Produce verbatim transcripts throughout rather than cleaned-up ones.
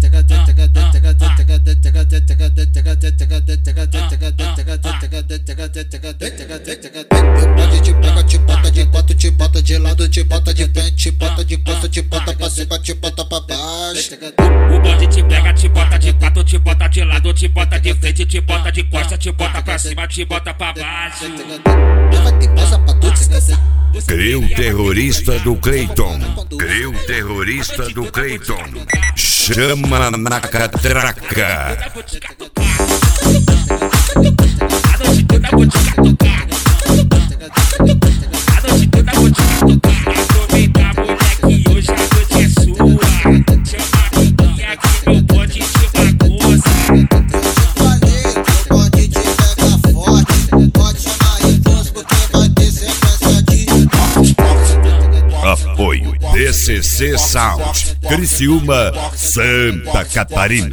pode te pega, te bota de quatro, te bota de lado, te bota de frente, te bota de costa, te bota pra cima, te bota pra baixo. O bonde te pega, te bota de quatro, te bota de lado, te bota de frente, te bota de costa, te bota pra cima, te bota pra baixo. Vai ter pausa pra tu descansar. Crio terrorista do Cleiton. Crio terrorista do Cleiton. Chama na catraca. A noite toda vou te catucar. A noite toda vou te catucar. Aproveita, moleque, hoje a noite é sua. Chama a amiguinha que meu bonde te bagunça. Falei que o bonde te pega forte. Pode chamar aí força porque vai ter sequência de Apoio D C C Sound, Criciúma, Santa Catarina.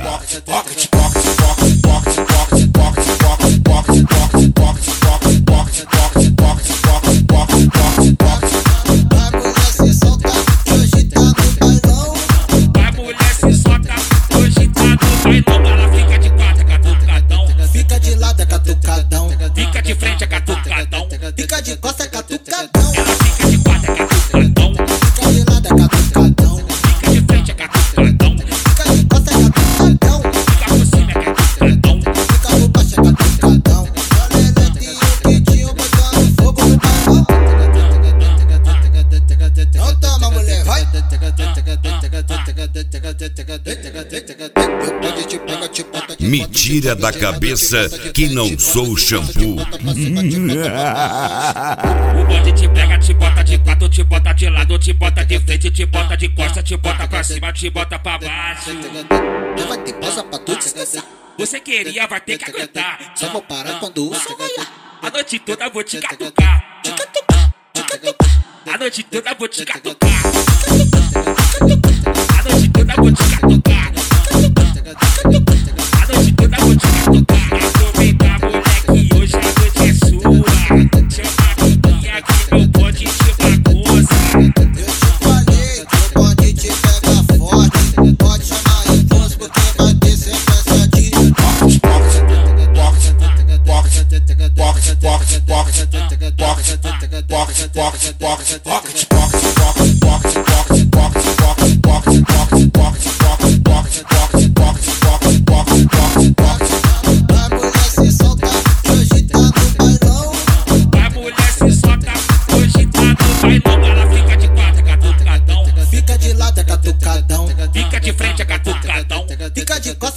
Vai mulher se solta, hoje tá no bailão. Ela fica de quatro, é catucadão. Fica de lado, é catucadão. Fica de frente, é catucadão. Fica de costa, é catucadão. Ela fica de quatro, é catucadão. Fica de lado, é catucadão. Fica de frente, é catucadão. Fica de costa, é catucadão. Fica por cima, é catucadão. Fica por baixo, é catucadão. Olha ele e o Kitinho botando fogo no bailão. Não toma, mulher, vai. Eu pode te pegar, te bota de Me tira da cabeça que não sou shampoo. O bonde te pega, te bota de quatro, te bota de lado, te bota de frente, te bota de costa, te bota pra cima, te bota pra baixo. Não vai ter pausa pra tu descansar. Você queria, vai ter que aguentar. Só vou parar quando o som rolar. A noite toda vou te catucar. A noite toda vou te catucar. A noite toda vou te catucar. A noite toda vou te catucar. Aproveita, moleque, hoje a noite é sua. Chama a amiguinha que meu bonde te bagunça. Eu te falei que o bonde te pega forte. Pode chamar aí força porque vai ter sequência de Vai mulher se solta, hoje tá no bailão. Vai mulher se solta, hoje tá no bailão. Ela fica de quatro, é catucadão. Fica de lado, é catucadão. Fica de frente, é catucadão. Fica de costa,